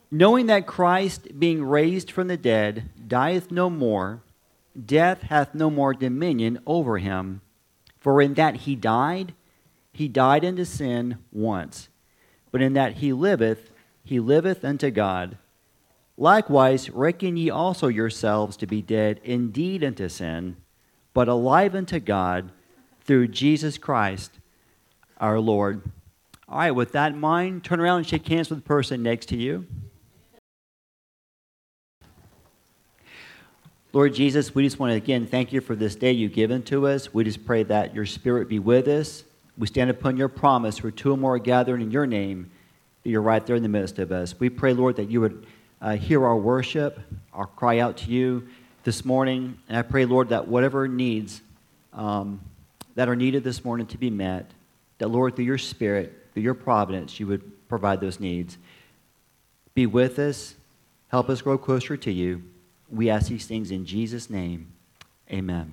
knowing that Christ, being raised from the dead, dieth no more, death hath no more dominion over him. For in that he died unto sin once. But in that he liveth unto God. Likewise, reckon ye also yourselves to be dead indeed unto sin, but alive unto God through Jesus Christ our Lord. All right, with that in mind, turn around and shake hands with the person next to you. Lord Jesus, we just want to again thank you for this day you've given to us. We just pray that your Spirit be with us. We stand upon your promise, where two or more are gathered in your name, that you're right there in the midst of us. We pray, Lord, that you would hear our worship, our cry out to you this morning. And I pray, Lord, that whatever needs that are needed this morning to be met, that, Lord, through your Spirit, through your providence, you would provide those needs. Be with us. Help us grow closer to you. We ask these things in Jesus' name. Amen.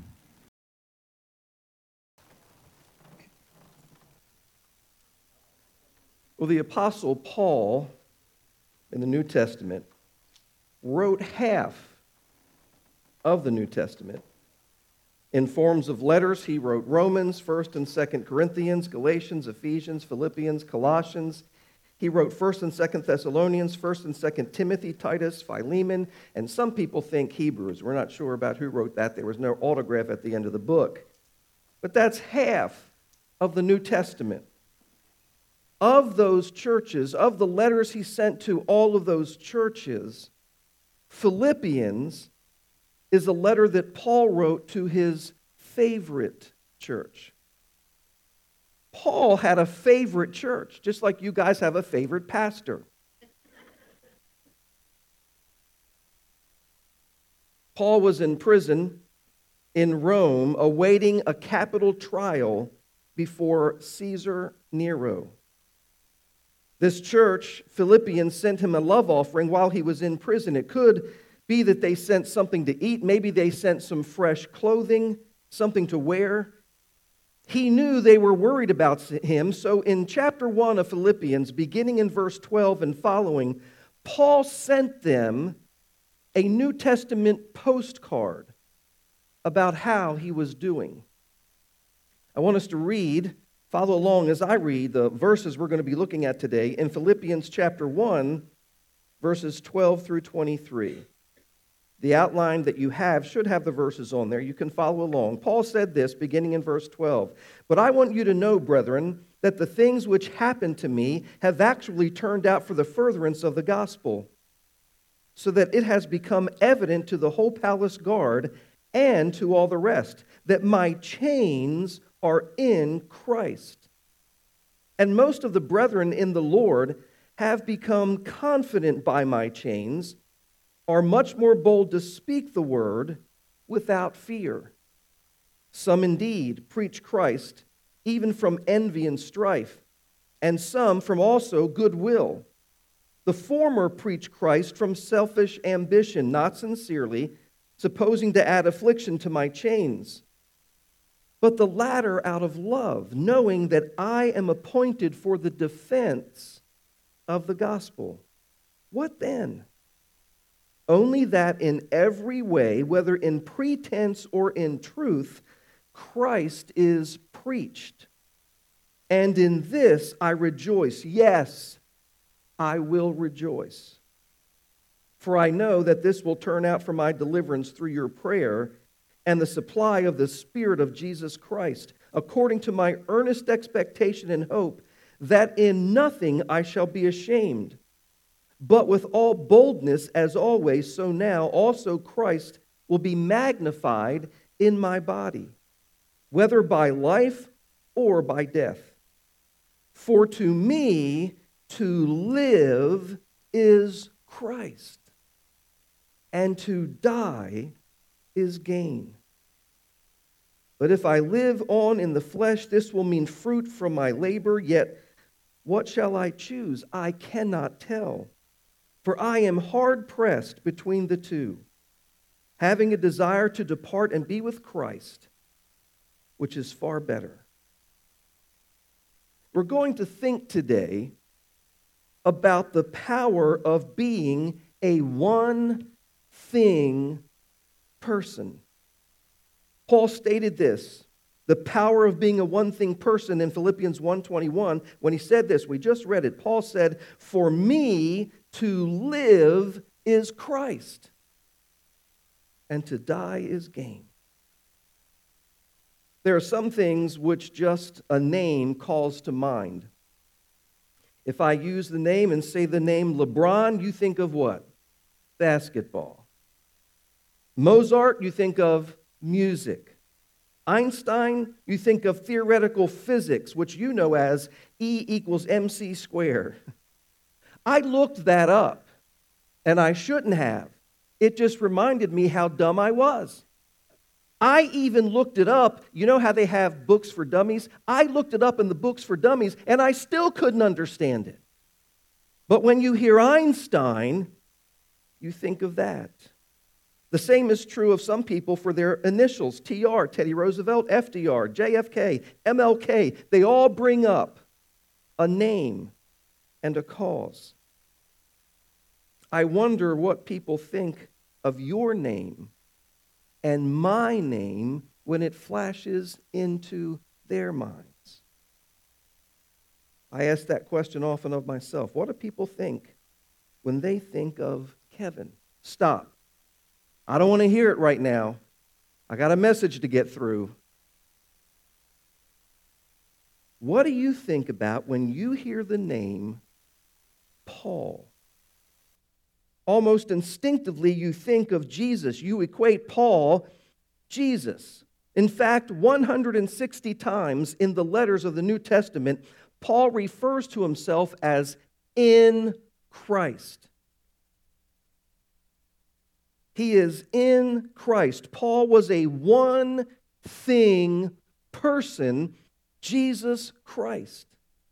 Well, the Apostle Paul in the New Testament wrote half of the New Testament in forms of letters. He wrote Romans, 1st and 2nd Corinthians, Galatians, Ephesians, Philippians, Colossians. He wrote 1st and 2nd Thessalonians, 1st and 2nd Timothy, Titus, Philemon, and some people think Hebrews. We're not sure about who wrote that. There was no autograph at the end of the book. But that's half of the New Testament. Of those churches, of the letters he sent to all of those churches, Philippians is a letter that Paul wrote to his favorite church. Paul had a favorite church, just like you guys have a favorite pastor. Paul was in prison in Rome, awaiting a capital trial before Caesar Nero. This church, Philippians, sent him a love offering while he was in prison. It could be that they sent something to eat. Maybe they sent some fresh clothing, something to wear. He knew they were worried about him, so in chapter 1 of Philippians, beginning in verse 12 and following, Paul sent them a New Testament postcard about how he was doing. I want us to follow along as I read the verses we're going to be looking at today in Philippians chapter 1, verses 12 through 23. The outline that you have should have the verses on there. You can follow along. Paul said this beginning in verse 12. But I want you to know, brethren, that the things which happened to me have actually turned out for the furtherance of the gospel, so that it has become evident to the whole palace guard and to all the rest that my chains are in Christ. And most of the brethren in the Lord have become confident by my chains, are much more bold to speak the word without fear. Some indeed preach Christ, even from envy and strife, and some from also goodwill. The former preach Christ from selfish ambition, not sincerely, supposing to add affliction to my chains. But the latter out of love, knowing that I am appointed for the defense of the gospel. What then? Only that in every way, whether in pretense or in truth, Christ is preached. And in this I rejoice. Yes, I will rejoice. For I know that this will turn out for my deliverance through your prayer and the supply of the Spirit of Jesus Christ, according to my earnest expectation and hope, that in nothing I shall be ashamed, but with all boldness, as always, so now also Christ will be magnified in my body, whether by life or by death. For to me to live is Christ, and to die is gain. But if I live on in the flesh, this will mean fruit from my labor, yet what shall I choose? I cannot tell. For I am hard-pressed between the two, having a desire to depart and be with Christ, which is far better. We're going to think today about the power of being a one-thing person. Paul stated this, the power of being a one-thing person in Philippians 1:21. When he said this, we just read it. Paul said, "For me to live is Christ, and to die is gain." There are some things which just a name calls to mind. If I use the name and say the name LeBron, you think of what? Basketball. Mozart, you think of music. Einstein, you think of theoretical physics, which you know as E equals mc squared. I looked that up, and I shouldn't have. It just reminded me how dumb I was. I even looked it up. You know how they have books for dummies? I looked it up in the books for dummies, and I still couldn't understand it. But when you hear Einstein, you think of that. The same is true of some people for their initials. TR, Teddy Roosevelt, FDR, JFK, MLK. They all bring up a name and a cause. I wonder what people think of your name and my name when it flashes into their minds. I ask that question often of myself. What do people think when they think of Kevin? Stop. I don't want to hear it right now. I got a message to get through. What do you think about when you hear the name Paul? Almost instinctively, you think of Jesus. You equate Paul, Jesus. In fact, 160 times in the letters of the New Testament, Paul refers to himself as in Christ. He is in Christ. Paul was a one-thing person, Jesus Christ.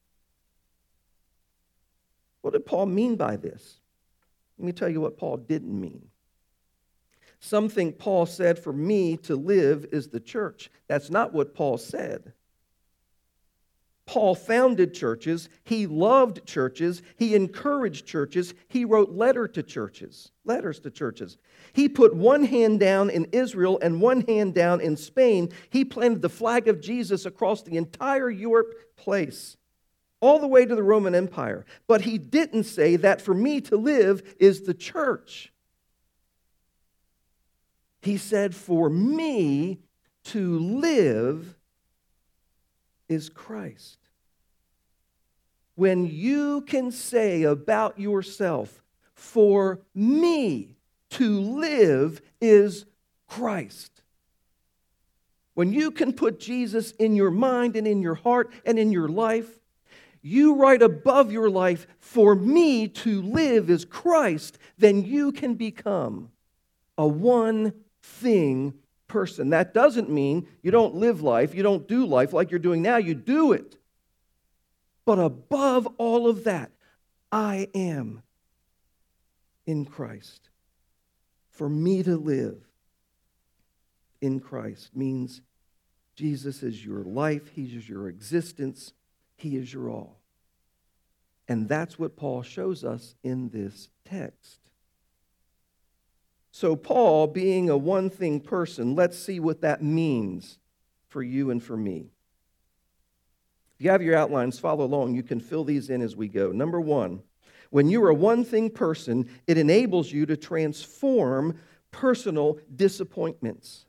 What did Paul mean by this? Let me tell you what Paul didn't mean. Some think Paul said, "For me to live is the church." That's not what Paul said. Paul founded churches. He loved churches. He encouraged churches. He wrote letters to churches. He put one hand down in Israel and one hand down in Spain. He planted the flag of Jesus across the entire Europe place, all the way to the Roman Empire. But he didn't say that for me to live is the church. He said, for me to live is Christ. When you can say about yourself, for me to live is Christ. When you can put Jesus in your mind and in your heart and in your life, you write above your life, for me to live is Christ, then you can become a one-thing person. That doesn't mean you don't live life, you don't do life like you're doing now, you do it. But above all of that, I am in Christ. For me to live in Christ means Jesus is your life, He is your existence, He is your all. And that's what Paul shows us in this text. So Paul, being a one-thing person, let's see what that means for you and for me. If you have your outlines, follow along. You can fill these in as we go. Number one, when you're a one-thing person, it enables you to transform personal disappointments.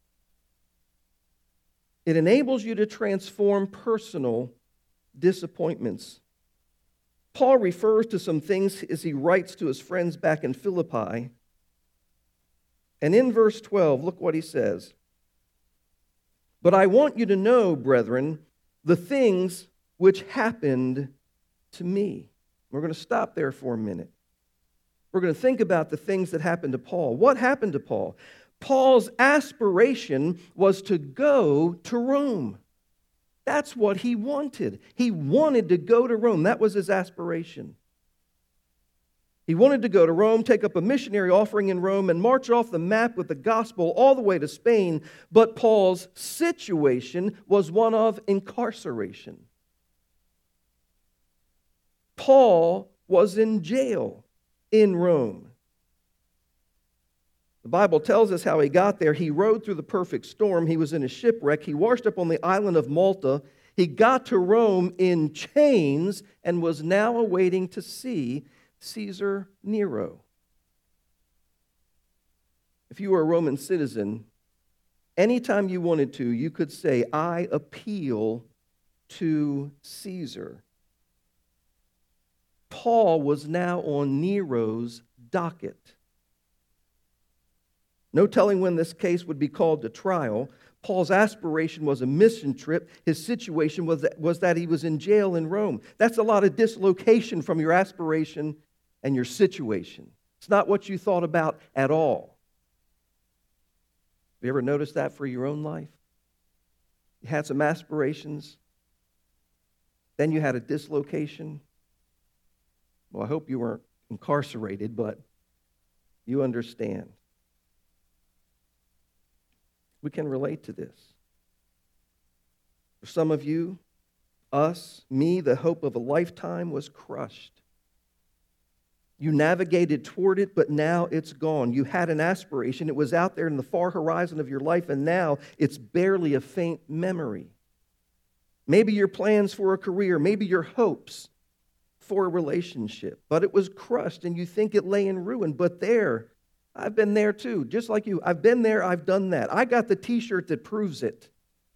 It enables you to transform personal disappointments. Paul refers to some things as he writes to his friends back in Philippi. And in verse 12, look what he says. But I want you to know, brethren, the things which happened to me. We're going to stop there for a minute. We're going to think about the things that happened to Paul. What happened to Paul? Paul's aspiration was to go to Rome. That's what he wanted. He wanted to go to Rome. That was his aspiration. He wanted to go to Rome, take up a missionary offering in Rome, and march off the map with the gospel all the way to Spain. But Paul's situation was one of incarceration. Paul was in jail in Rome. The Bible tells us how he got there. He rode through the perfect storm. He was in a shipwreck. He washed up on the island of Malta. He got to Rome in chains and was now awaiting to see Caesar Nero. If you were a Roman citizen, anytime you wanted to, you could say, I appeal to Caesar. Paul was now on Nero's docket. No telling when this case would be called to trial. Paul's aspiration was a mission trip. His situation was that he was in jail in Rome. That's a lot of dislocation from your aspiration and your situation. It's not what you thought about at all. Have you ever noticed that for your own life? You had some aspirations, then you had a dislocation. Well, I hope you weren't incarcerated, but you understand. We can relate to this. For some of you, us, me, the hope of a lifetime was crushed. You navigated toward it, but now it's gone. You had an aspiration. It was out there in the far horizon of your life, and now it's barely a faint memory. Maybe your plans for a career, maybe your hopes for a relationship, but it was crushed, and you think it lay in ruin. But there, I've been there too, just like you. I've been there, I've done that. I got the t-shirt that proves it.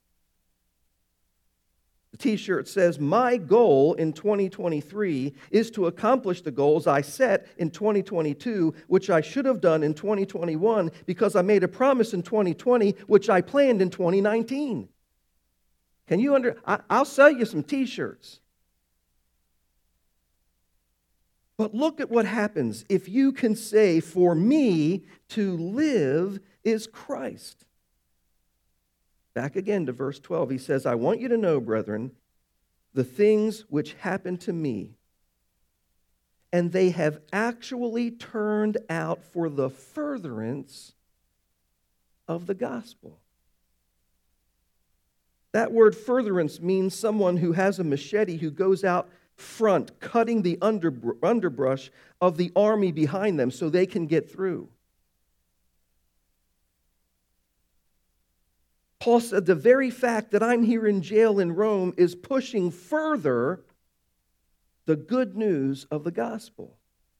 The t-shirt says, my goal in 2023 is to accomplish the goals I set in 2022, which I should have done in 2021 because I made a promise in 2020, which I planned in 2019. Can you I'll sell you some t-shirts. But look at what happens if you can say, for me to live is Christ. Back again to verse 12, he says, I want you to know, brethren, the things which happened to me, and they have actually turned out for the furtherance of the gospel. That word furtherance means someone who has a machete who goes out front, cutting the underbrush of the army behind them so they can get through. Paul said the very fact that I'm here in jail in Rome is pushing further the good news of the gospel.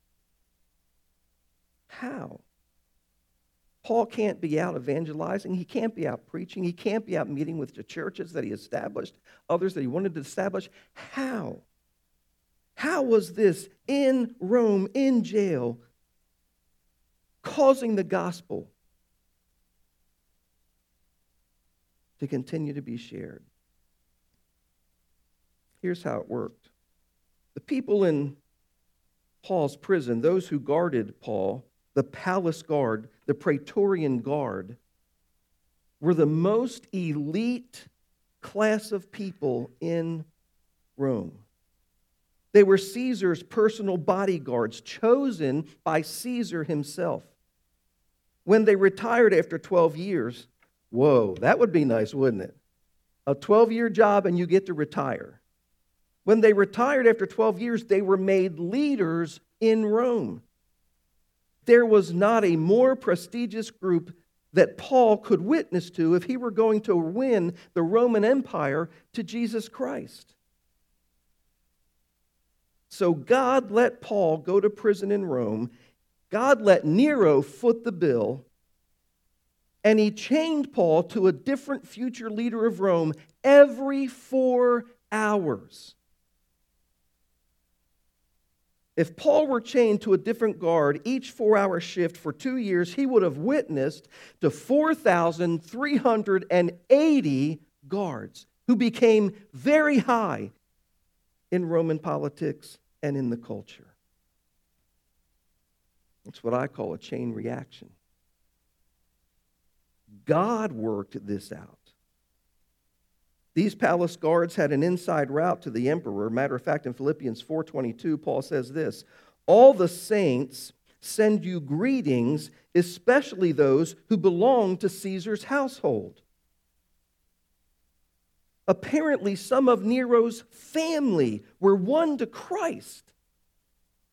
How? Paul can't be out evangelizing. He can't be out preaching. He can't be out meeting with the churches that he established, others that he wanted to establish. How? How was this in Rome, in jail, causing the gospel to continue to be shared? Here's how it worked. The people in Paul's prison, those who guarded Paul, the palace guard, the Praetorian Guard, were the most elite class of people in Rome. They were Caesar's personal bodyguards, chosen by Caesar himself. When they retired after 12 years, whoa, that would be nice, wouldn't it? A 12-year job and you get to retire. When they retired after 12 years, they were made leaders in Rome. There was not a more prestigious group that Paul could witness to if he were going to win the Roman Empire to Jesus Christ. So God let Paul go to prison in Rome. God let Nero foot the bill. And he chained Paul to a different future leader of Rome every 4 hours. If Paul were chained to a different guard each 4-hour shift for 2 years, he would have witnessed to 4,380 guards who became very high in Roman politics and in the culture. That's what I call a chain reaction. God worked this out. These palace guards had an inside route to the emperor. Matter of fact, in Philippians 4:22, Paul says this, all the saints send you greetings, especially those who belong to Caesar's household. Apparently, some of Nero's family were won to Christ.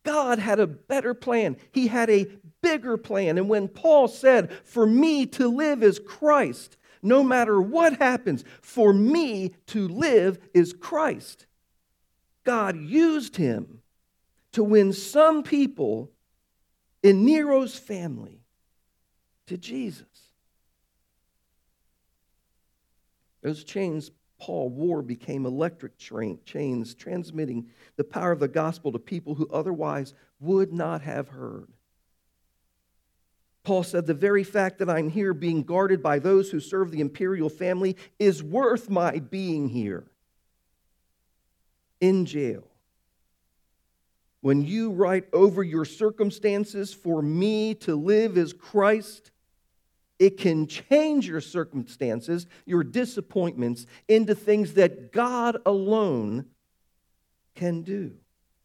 God had a better plan. He had a bigger plan. And when Paul said, "For me to live is Christ," no matter what happens, for me to live is Christ. God used him to win some people in Nero's family to Jesus. Those chains Paul wore became electric chains, transmitting the power of the gospel to people who otherwise would not have heard. Paul said, "The very fact that I'm here being guarded by those who serve the imperial family is worth my being here in jail." When you write over your circumstances, "For me to live is Christ," it can change your circumstances, your disappointments, into things that God alone can do.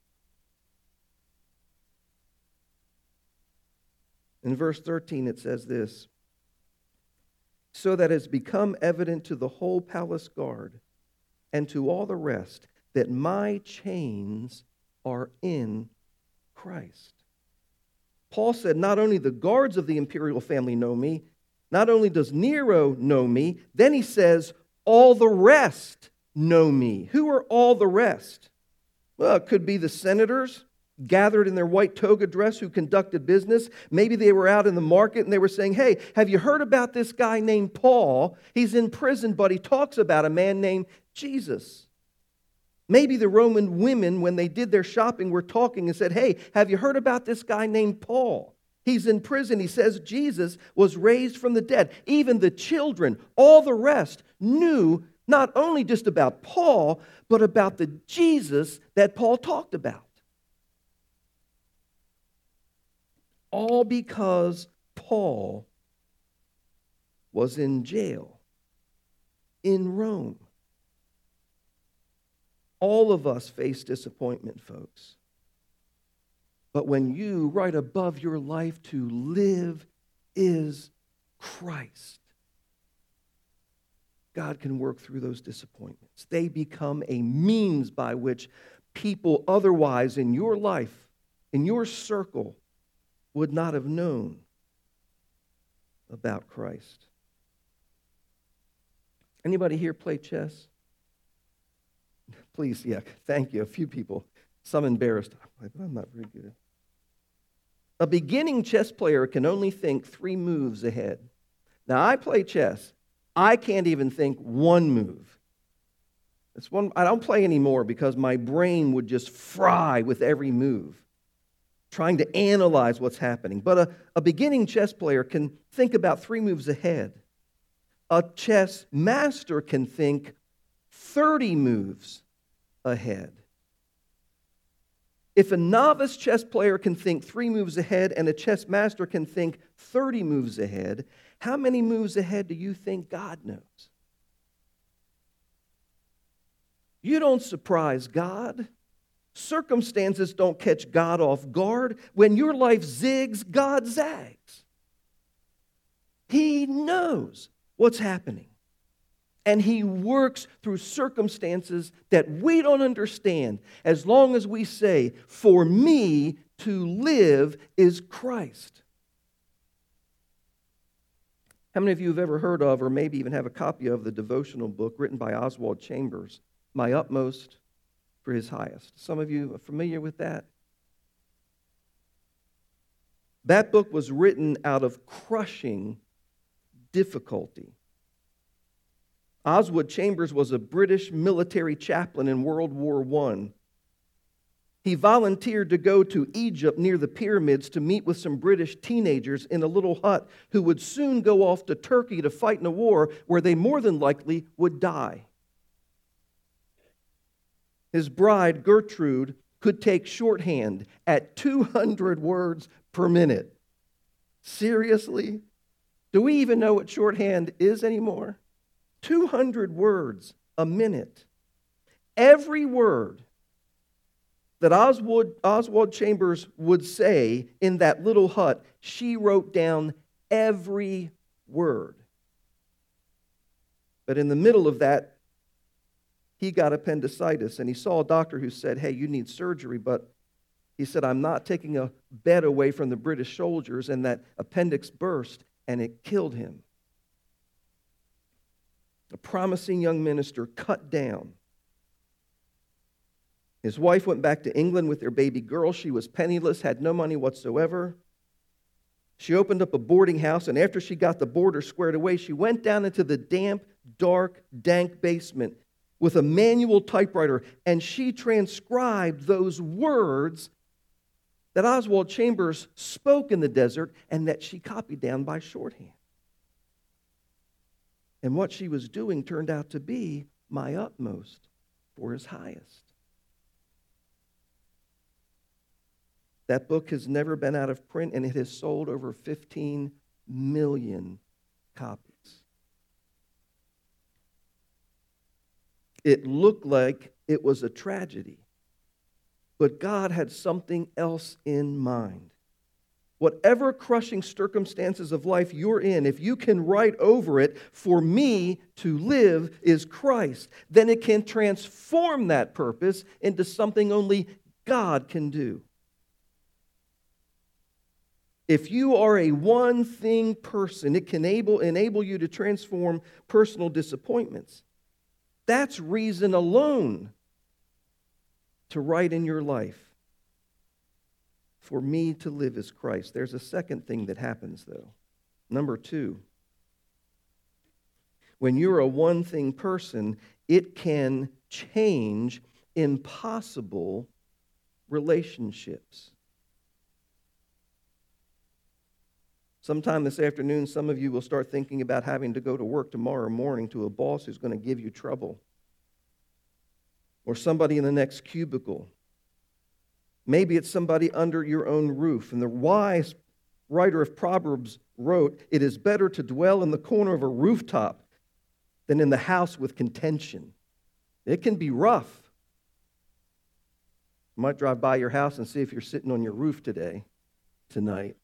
In verse 13 it says this, "So that it has become evident to the whole palace guard and to all the rest that my chains are in Christ." Paul said, not only the guards of the imperial family know me, not only does Nero know me, then he says, all the rest know me. Who are all the rest? Well, it could be the senators gathered in their white toga dress who conducted business. Maybe they were out in the market and they were saying, "Hey, have you heard about this guy named Paul? He's in prison, but he talks about a man named Jesus." Maybe the Roman women, when they did their shopping, were talking and said, "Hey, have you heard about this guy named Paul? He's in prison. He says Jesus was raised from the dead." Even the children, all the rest, knew not only just about Paul, but about the Jesus that Paul talked about. All because Paul was in jail in Rome. All of us face disappointment, folks. But when you, right above your life, to live is Christ, God can work through those disappointments. They become a means by which people otherwise in your life, in your circle, would not have known about Christ. Anybody here play chess? Please, yeah, thank you. A few people. Some embarrassed. I'm not very good. A beginning chess player can only think 3 moves ahead. Now, I play chess. I can't even think 1 move. I don't play anymore because my brain would just fry with every move, trying to analyze what's happening. But a beginning chess player can think about 3 moves ahead. A chess master can think 30 moves ahead. If a novice chess player can think 3 moves ahead and a chess master can think 30 moves ahead, how many moves ahead do you think God knows? You don't surprise God. Circumstances don't catch God off guard. When your life zigs, God zags. He knows what's happening. And He works through circumstances that we don't understand, as long as we say, "For me to live is Christ." How many of you have ever heard of, or maybe even have a copy of, the devotional book written by Oswald Chambers, "My Utmost for His Highest"? Some of you are familiar with that? That book was written out of crushing difficulty. Oswald Chambers was a British military chaplain in World War I. He volunteered to go to Egypt near the pyramids to meet with some British teenagers in a little hut who would soon go off to Turkey to fight in a war where they more than likely would die. His bride, Gertrude, could take shorthand at 200 words per minute. Seriously? Do we even know what shorthand is anymore? 200 words a minute. Every word that Oswald Chambers would say in that little hut, she wrote down every word. But in the middle of that, he got appendicitis, and he saw a doctor who said, "Hey, you need surgery," but He said, I'm not taking a bed away from the British soldiers, and that appendix burst, and it killed him. A promising young minister cut down. His wife went back to England with their baby girl. She was penniless, had no money whatsoever. She opened up a boarding house, and after she got the boarder squared away, she went down into the damp, dark, dank basement with a manual typewriter, and she transcribed those words that Oswald Chambers spoke in the desert and that she copied down by shorthand. And what she was doing turned out to be my utmost for his highest. That book has never been out of print, and it has sold over 15 million copies. It looked like it was a tragedy, but God had something else in mind. Whatever crushing circumstances of life you're in, if you can write over it, for me to live is Christ, then it can transform that purpose into something only God can do. If you are a one-thing person, it can enable you to transform personal disappointments. That's reason alone to write in your life, for me to live as Christ. There's a second thing that happens, though. Number 2. When you're a one-thing person, it can change impossible relationships. Sometime this afternoon, some of you will start thinking about having to go to work tomorrow morning to a boss who's going to give you trouble. Or somebody in the next cubicle. Maybe it's somebody under your own roof. And the wise writer of Proverbs wrote, "It is better to dwell in the corner of a rooftop than in the house with contention." It can be rough. You might drive by your house and see if you're sitting on your roof tonight.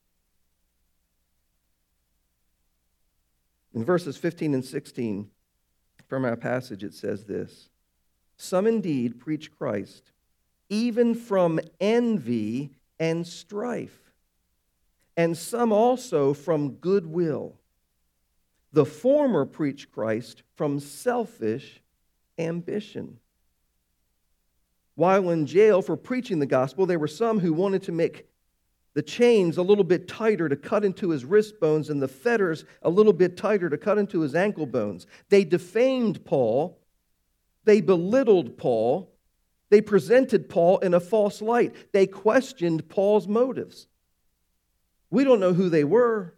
In verses 15 and 16 from our passage, it says this: "Some indeed preach Christ, even from envy and strife, and some also from goodwill. The former preach Christ from selfish ambition." While in jail for preaching the gospel, there were some who wanted to make the chains a little bit tighter to cut into his wrist bones and the fetters a little bit tighter to cut into his ankle bones. They defamed Paul. They belittled Paul. They presented Paul in a false light. They questioned Paul's motives. We don't know who they were.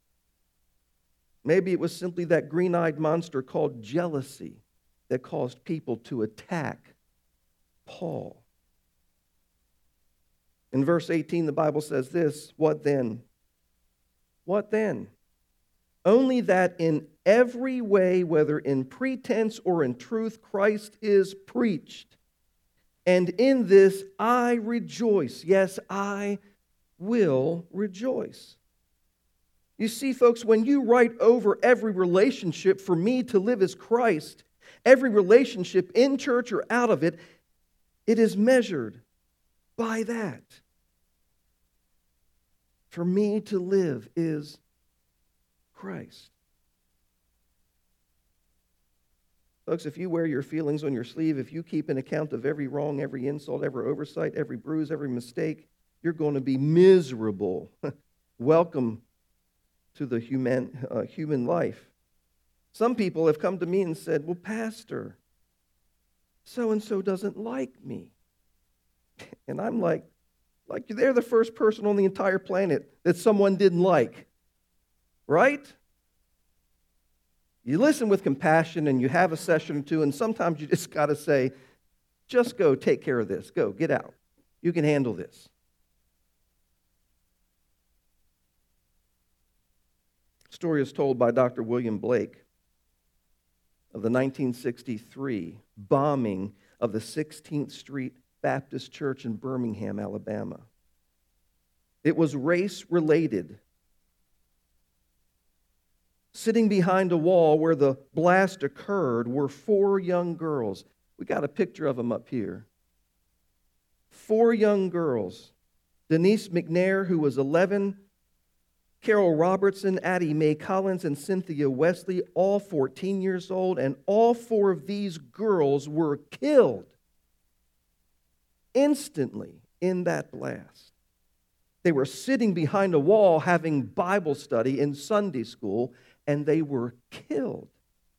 Maybe it was simply that green-eyed monster called jealousy that caused people to attack Paul. In verse 18, the Bible says this: "What then? What then? Only that in every way, whether in pretense or in truth, Christ is preached. And in this I rejoice." Yes, I will rejoice. You see, folks, when you write over every relationship, "For me to live as Christ," every relationship in church or out of it, it is measured by that. For me to live is Christ. Folks, if you wear your feelings on your sleeve, if you keep an account of every wrong, every insult, every oversight, every bruise, every mistake, you're going to be miserable. Welcome to the human life. Some people have come to me and said, "Well, Pastor, so-and-so doesn't like me." And I'm like they're the first person on the entire planet that someone didn't like. Right? You listen with compassion and you have a session or two, and sometimes you just got to say, "Just go take care of this. Go, get out. You can handle this." The story is told by Dr. William Blake of the 1963 bombing of the 16th Street Baptist Church in Birmingham, Alabama. It was race-related. Sitting behind a wall where the blast occurred were 4 young girls. We got a picture of them up here. 4 young girls. Denise McNair, who was 11, Carol Robertson, Addie Mae Collins, and Cynthia Wesley, all 14 years old, and all 4 of these girls were killed instantly in that blast. They were sitting behind a wall having Bible study in Sunday school, and they were killed.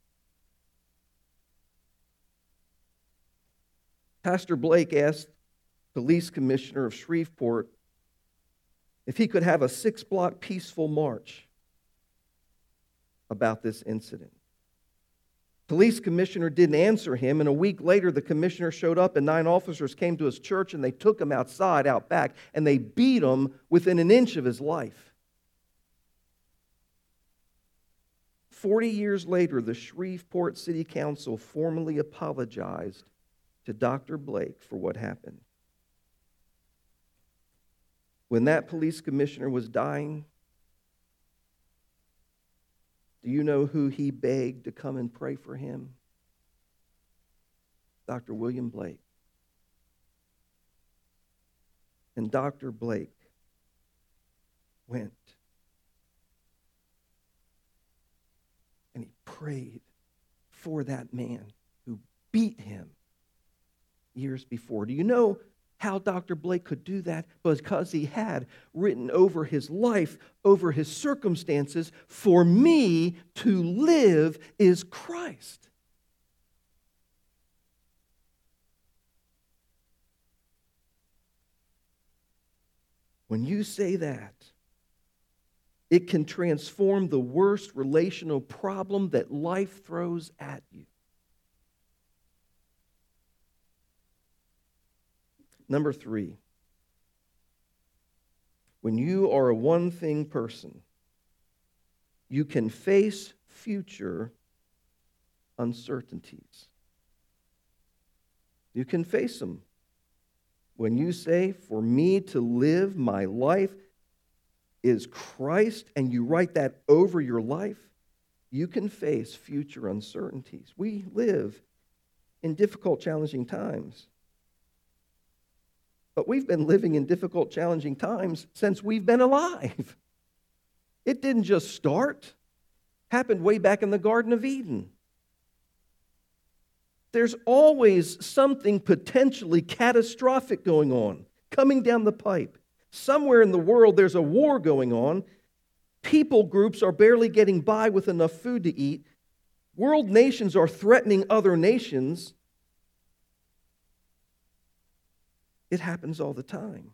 Pastor Blake asked police commissioner of Shreveport if he could have a 6-block peaceful march about this incident. Police commissioner didn't answer him, and a week later the commissioner showed up and 9 officers came to his church and they took him outside, out back, and they beat him within an inch of his life. 40 years later, the Shreveport City Council formally apologized to Dr. Blake for what happened. When that police commissioner was dying, do you know who he begged to come and pray for him? Dr. William Blake. And Dr. Blake went and he prayed for that man who beat him years before. Do you know how Dr. Blake could do that? Because he had written over his life, over his circumstances, for me to live is Christ. When you say that, it can transform the worst relational problem that life throws at you. Number 3, when you are a one-thing person, you can face future uncertainties. You can face them. When you say, for me to live, my life is Christ, and you write that over your life, you can face future uncertainties. We live in difficult, challenging times. But we've been living in difficult, challenging times since we've been alive. It didn't just start. It happened way back in the Garden of Eden. There's always something potentially catastrophic going on, coming down the pipe. Somewhere in the world there's a war going on. People groups are barely getting by with enough food to eat. World nations are threatening other nations. It happens all the time.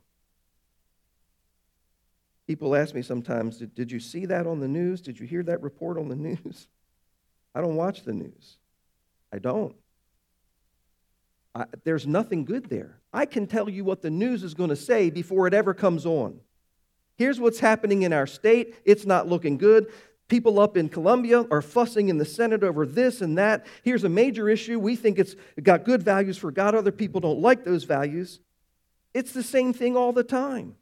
People ask me sometimes, did you see that on the news? Did you hear that report on the news? I don't watch the news. I don't. There's nothing good there. I can tell you what the news is going to say before it ever comes on. Here's what's happening in our state. It's not looking good. People up in Columbia are fussing in the Senate over this and that. Here's a major issue. We think it's got good values for God. Other people don't like those values. It's the same thing all the time.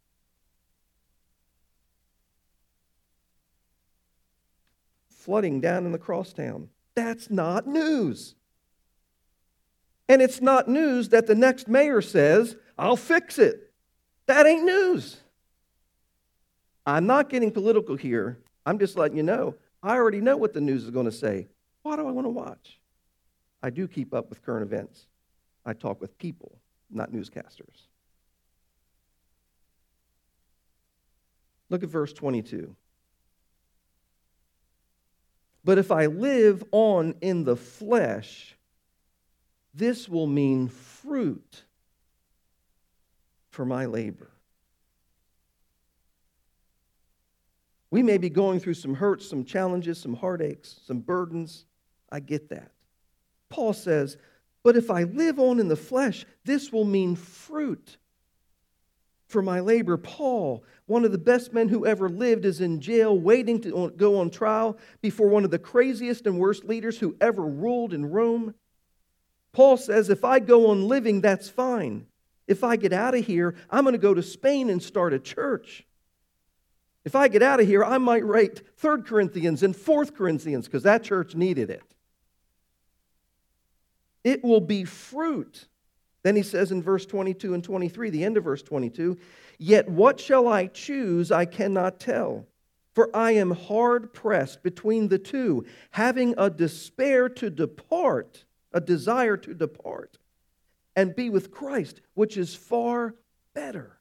Flooding down in the crosstown. That's not news. And it's not news that the next mayor says, I'll fix it. That ain't news. I'm not getting political here. I'm just letting you know. I already know what the news is going to say. Why do I want to watch? I do keep up with current events. I talk with people, not newscasters. Look at verse 22. But if I live on in the flesh, this will mean fruit for my labor. We may be going through some hurts, some challenges, some heartaches, some burdens. I get that. Paul says, but if I live on in the flesh, this will mean fruit for my labor. Paul, one of the best men who ever lived, is in jail waiting to go on trial before one of the craziest and worst leaders who ever ruled in Rome. Paul says, if I go on living, that's fine. If I get out of here, I'm going to go to Spain and start a church. If I get out of here, I might write 3 Corinthians and 4 Corinthians because that church needed it. It will be fruit Then he says in verse 22 and 23, the end of verse 22, "Yet what shall I choose, I cannot tell. For I am hard pressed between the two, having a desire to depart, and be with Christ, which is far better."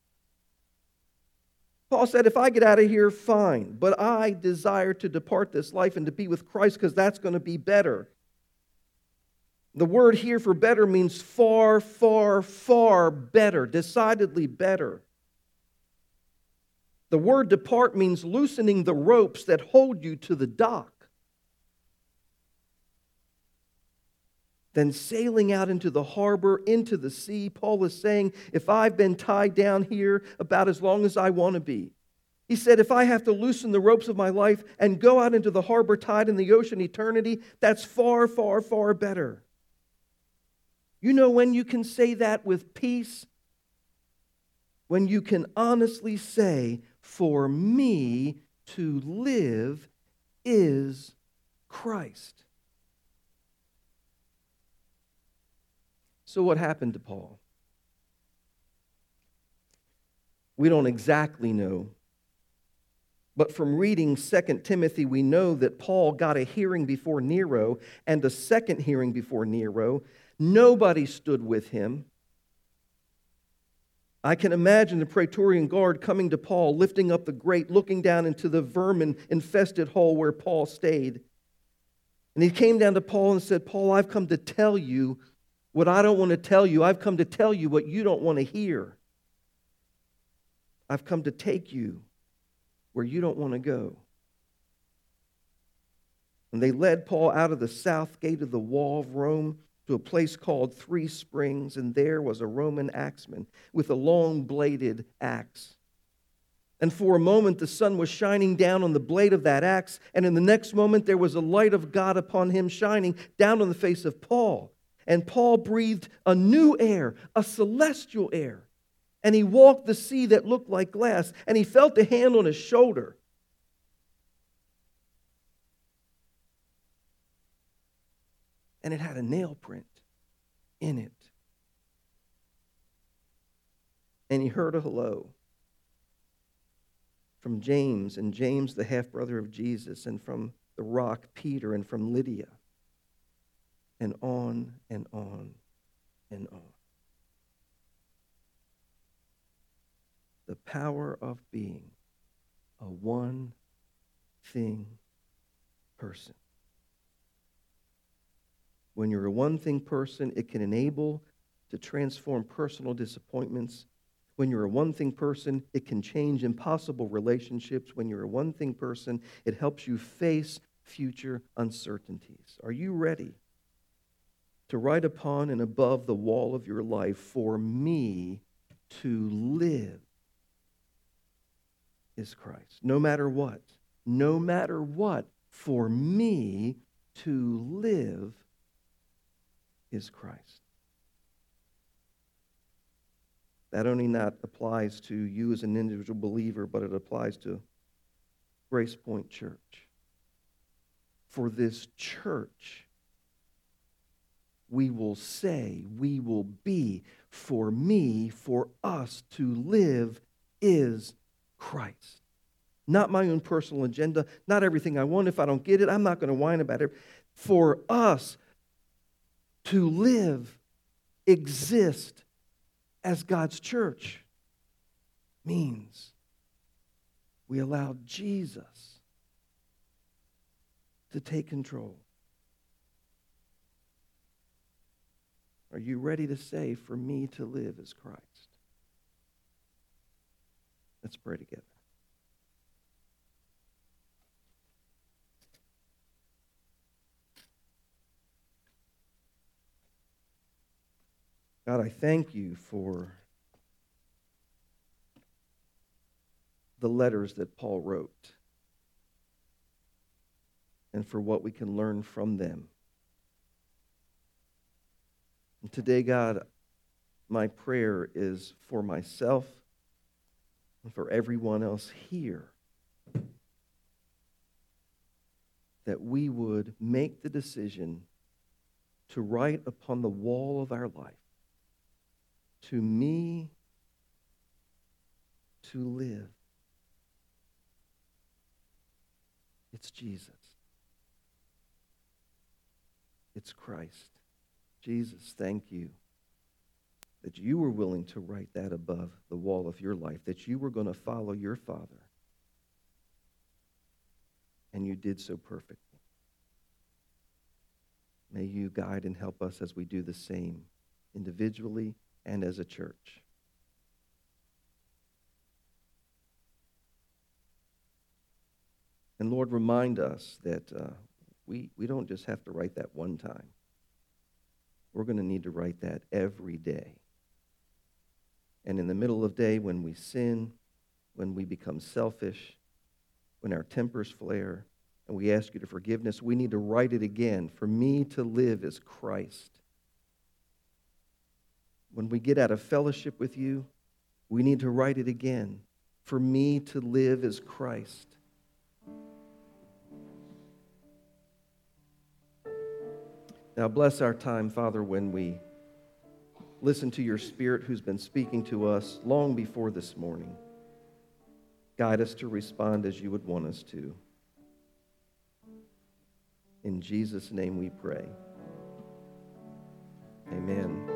Paul said, if I get out of here, fine, but I desire to depart this life and to be with Christ because that's going to be better. The word here for better means far, far, far better, decidedly better. The word depart means loosening the ropes that hold you to the dock. Then sailing out into the harbor, into the sea, Paul is saying, if I've been tied down here about as long as I want to be, he said, if I have to loosen the ropes of my life and go out into the harbor tied in the ocean eternity, that's far, far, far better. You know when you can say that with peace? When you can honestly say, for me to live is Christ. So what happened to Paul? We don't exactly know. But from reading 2 Timothy, we know that Paul got a hearing before Nero and a second hearing before Nero. Nobody stood with him. I can imagine the Praetorian Guard coming to Paul, lifting up the grate, looking down into the vermin-infested hole where Paul stayed. And he came down to Paul and said, Paul, I've come to tell you what I don't want to tell you. I've come to tell you what you don't want to hear. I've come to take you where you don't want to go. And they led Paul out of the south gate of the wall of Rome to a place called Three Springs, and there was a Roman axeman with a long-bladed axe. And for a moment the sun was shining down on the blade of that axe, and in the next moment there was a light of God upon him shining down on the face of Paul. And Paul breathed a new air, a celestial air. And he walked the sea that looked like glass, and he felt a hand on his shoulder. And it had a nail print in it. And he heard a hello from James, and James, the half-brother of Jesus, and from the rock, Peter, and from Lydia, and on and on and on. The power of being a one-thing person. When you're a one-thing person, it can enable to transform personal disappointments. When you're a one-thing person, it can change impossible relationships. When you're a one-thing person, it helps you face future uncertainties. Are you ready to write upon and above the wall of your life, for me to live is Christ? No matter what, for me to live is Christ. That only not applies to you as an individual believer, but it applies to Grace Point Church. For this church, we will say, we will be, for me, for us to live is Christ. Not my own personal agenda, not everything I want. If I don't get it, I'm not going to whine about it. For us to live, exist as God's church means we allow Jesus to take control. Are you ready to say, for me to live is Christ? Let's pray together. God, I thank you for the letters that Paul wrote and for what we can learn from them. And today, God, my prayer is for myself and for everyone else here, that we would make the decision to write upon the wall of our life to me to live. It's Jesus. It's Christ. Jesus, thank you that you were willing to write that above the wall of your life, that you were going to follow your Father. And you did so perfectly. May you guide and help us as we do the same, individually and as a church. And Lord, remind us that we don't just have to write that one time. We're going to need to write that every day. And in the middle of the day, when we sin, when we become selfish, when our tempers flare, and we ask you to forgiveness, we need to write it again. For me to live is Christ. When we get out of fellowship with you, we need to write it again. For me to live is Christ. Now bless our time, Father, when we listen to your Spirit who's been speaking to us long before this morning. Guide us to respond as you would want us to. In Jesus' name we pray. Amen.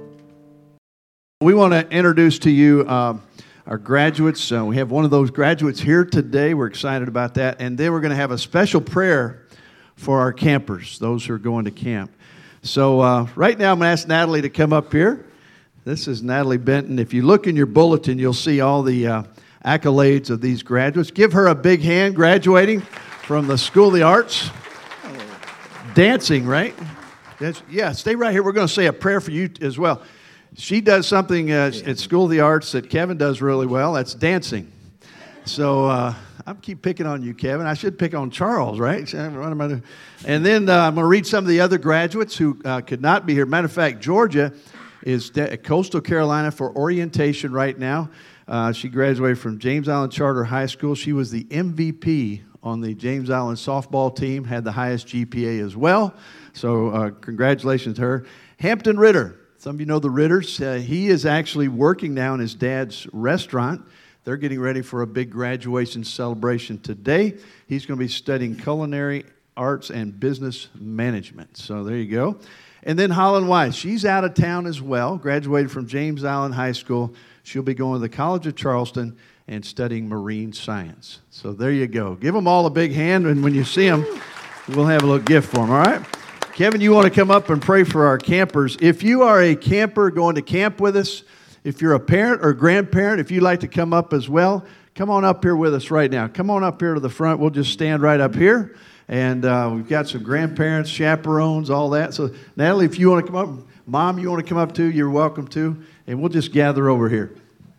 We want to introduce to you our graduates. We have one of those graduates here today. We're excited about that. And then we're going to have a special prayer for our campers, those who are going to camp. So right now I'm going to ask Natalie to come up here. This is Natalie Benton. If you look in your bulletin, you'll see all the accolades of these graduates. Give her a big hand, graduating from the School of the Arts. Dancing, right? Yeah, stay right here. We're going to say a prayer for you as well. She does something at School of the Arts that Kevin does really well. That's dancing. So I keep picking on you, Kevin. I should pick on Charles, right? What am I doing? And then I'm going to read some of the other graduates who could not be here. Matter of fact, Georgia is at Coastal Carolina for orientation right now. She graduated from James Island Charter High School. She was the MVP on the James Island softball team, had the highest GPA as well. So congratulations to her. Hampton Ritter. Some of you know the Ritters. He is actually working now in his dad's restaurant. They're getting ready for a big graduation celebration today. He's going to be studying culinary arts and business management. So there you go. And then Holland Wise. She's out of town as well, graduated from James Island High School. She'll be going to the College of Charleston and studying marine science. So there you go. Give them all a big hand, and when you see them, we'll have a little gift for them, all right? Kevin, you want to come up and pray for our campers. If you are a camper going to camp with us, if you're a parent or grandparent, if you'd like to come up as well, come on up here with us right now. Come on up here to the front. We'll just stand right up here. And we've got some grandparents, chaperones, all that. So, Natalie, if you want to come up, Mom, you want to come up too, you're welcome to. And we'll just gather over here.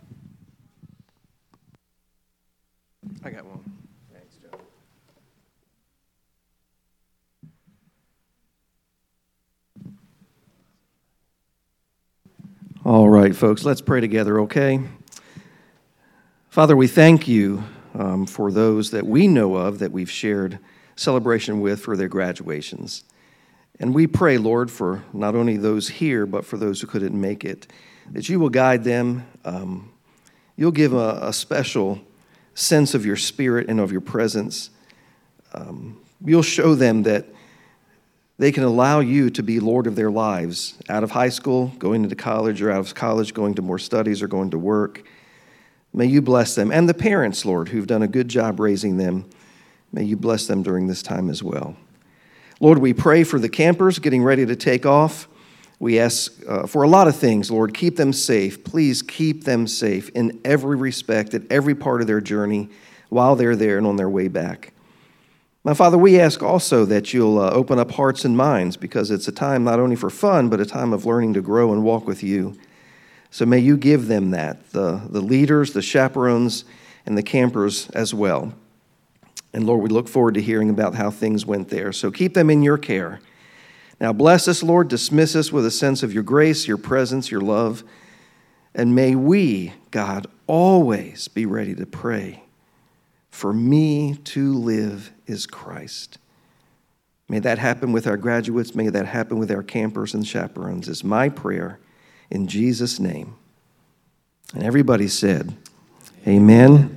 I got one. Thanks, Joe. All right, folks, let's pray together, okay? Father, we thank you for those that we know of that we've shared celebration with for their graduations. And we pray, Lord, for not only those here, but for those who couldn't make it, that you will guide them. You'll give a special sense of your spirit and of your presence. You'll show them that they can allow you to be Lord of their lives, out of high school, going into college, or out of college, going to more studies or going to work. May you bless them. And the parents, Lord, who've done a good job raising them, may you bless them during this time as well. Lord, we pray for the campers getting ready to take off. We ask for a lot of things, Lord. Keep them safe. Please keep them safe in every respect, at every part of their journey, while they're there and on their way back. My Father, we ask also that you'll open up hearts and minds, because it's a time not only for fun, but a time of learning to grow and walk with you. So may you give them that, the leaders, the chaperones, and the campers as well. And Lord, we look forward to hearing about how things went there. So keep them in your care. Now bless us, Lord. Dismiss us with a sense of your grace, your presence, your love. And may we, God, always be ready to pray. For me to live is Christ. May that happen with our graduates. May that happen with our campers and chaperones, is my prayer in Jesus' name. And everybody said, Amen.